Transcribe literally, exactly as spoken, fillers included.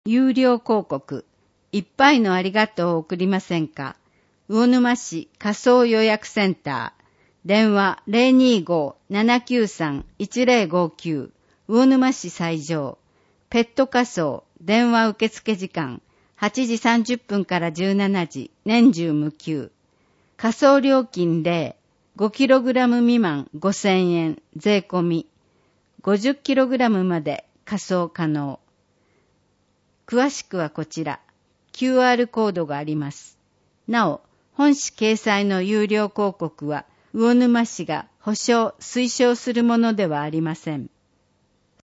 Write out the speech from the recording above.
有料広告、いっぱいのありがとうを送りませんか。魚沼市仮想予約センター。電話 ゼロにーごー ななきゅうさん いちゼロごきゅう。魚沼市西条。ペット仮想、電話受付時間。はちじさんじゅっぷんからじゅうしちじ、年中無休。仮想料金ゼロ、ごキログラム 未満ごせんえん、税込み。ごじゅっキログラム まで仮想可能。詳しくはこちら、キューアール コードがあります。なお、本誌掲載の有料広告は、魚沼市が保証・推奨するものではありません。